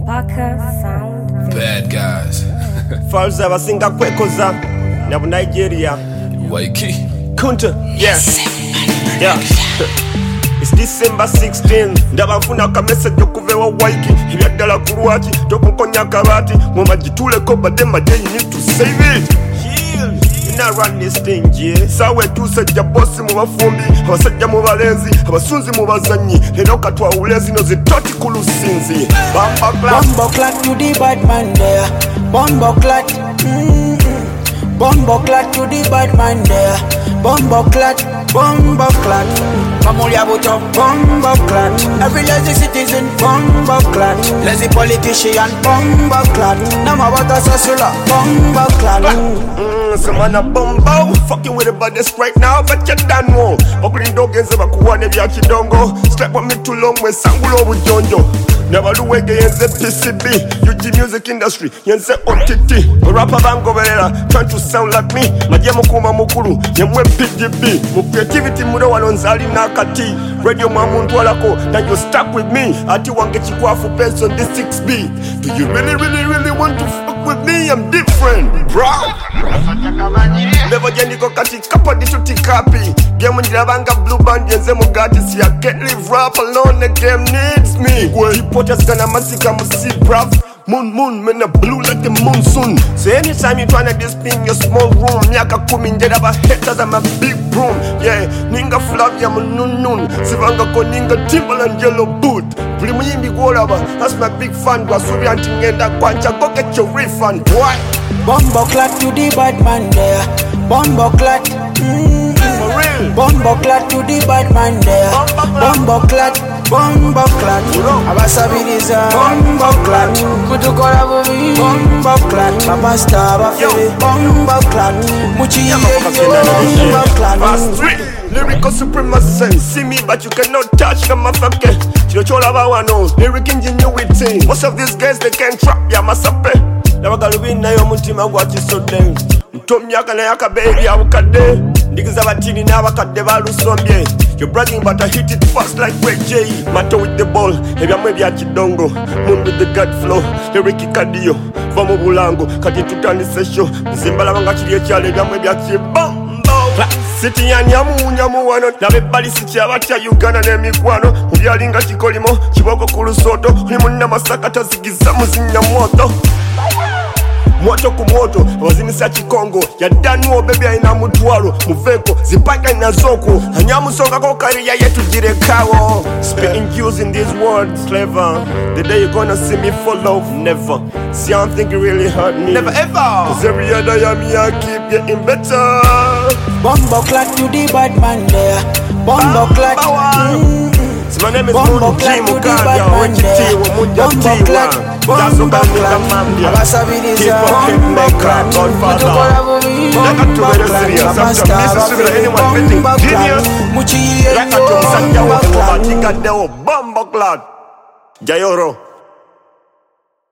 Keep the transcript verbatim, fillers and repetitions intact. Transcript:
Baka Sound. Bad guys. Falza basinga kwekoza nabu Nigeria. Waiki. Kunta. Yes. Yeah. It's December sixteenth. Ndabafuna ka message okuvewa Waiki. Ebyaddala kulwaki tokunkonya kabati mu magituleko badde madde you need to save it. Heal. Not run this thing, yeah. Sawe tusajja bossi mu bafumbi, abasajja mu balenzi, abasunzi mu bazanyi. Lero katwa ulezi no zitoti ku lusinzi. Bamba clap. Bombo clap to the bad man there. Bombo clap. Mm-hmm. Bombo clap to the bad man there. Bombo clap. Bombo clap. Mamulia buto. Bombo clap. Every lazy citizen. Bombo clap. Lazy politician. Bombo clap. Nama wata sasula. Bombo clap. Some man a bumbo, fucking with the baddest right now, but you don't know. Opening dog against the Bakuan of Yakidongo. Strap on me too long when Sangulo with Jonjo. Never do against the P C B. U G music industry, Yense O T T. Rapper Bango Verena, trying to sound like me. Majemo Kuma Mukuru, Yemwe P G B. Mu creativity Muda Walonzali Nakati. Radio Mamuntu Walako, now you stuck with me. Ati Wangechi Kwafu Pens on this six B. Do you really, really, really want to fuck with me? I'm different, bro. Never niko katika podi tutikapi. Game njirabanga blue band yenze mugati. See I can't live rap alone, the game needs me. Well, reporters gonna masika musi bruv. Moon moon, man a blue like the monsoon. So anytime you tryna dispin your small room, Nyaka kumi njeda ba haters I'm a big broom. Yeah, ninga flavia mununun. Sivanga ko ninga Timberland yellow boot. Puli muyimbi goraba, that's my big fan. Gwasuri antingenda kwancha, go get your refund. Why? Bombo clap to the bad man there. Bombo clap. Mm-hmm. For real. Bombo clap to the bad man there. Bombo clap. Bombo clap. Abasabiriza. Bombo clap. Kutukora bubi. Bombo clap. Papa star bafere. Bombo clap. Muchiye. Bombo clap. Fast three. Lyrical supremacy. See me but you cannot touch the motherfucker. Chirochola bawano. Lyric ingenuity. Most of these guys they can't trap ya masape. Nabagalubina yo mutima gwatisodde. Mtomyaka na yaka baby abukadde. Ndigiza batini n'abakadde balusombye. You're bragging but I hit it fast like Ray J. Matter with the ball, ebyamwe ebya kidongo. Moon with the gut flow, lyric kadiyo. Va mu bulango, kati tutandise show. Mzimbala banga kiri ekyalo ebyamwe ebya kibombo. Siti ya nyamu nyamu wano. Nabebbali siti abatya Uganda n'emikwano. Mubyalinga kikolimo, kiboko ku lusoto. Oli munna masaka tazigiza muzinya moto. Moto ku moto, abazimisa kikongo. Yaddanuo baby ayina mutwalo. Muveko, zipaka inazoko. Anyamusonga ko kariya yetu jirekawo. Spitting using these words, clever. The day you're gonna see me for love, never. See, I don't think it really hurt me. Never ever. Cause every other yummy I keep getting better. Bombo clap to the bad man there. Bombo clap. So my name is Moon G Mukanya, Wenchiti, Wamuja Tiwa. Jaso Bamika Mambia. Keep up, keep maker, Godfather. Laka to very serious. After Mississippi, anyone betting genius. Laka to Sanja Wamuba, Tika Deo, Bombo Clad. Jayoro.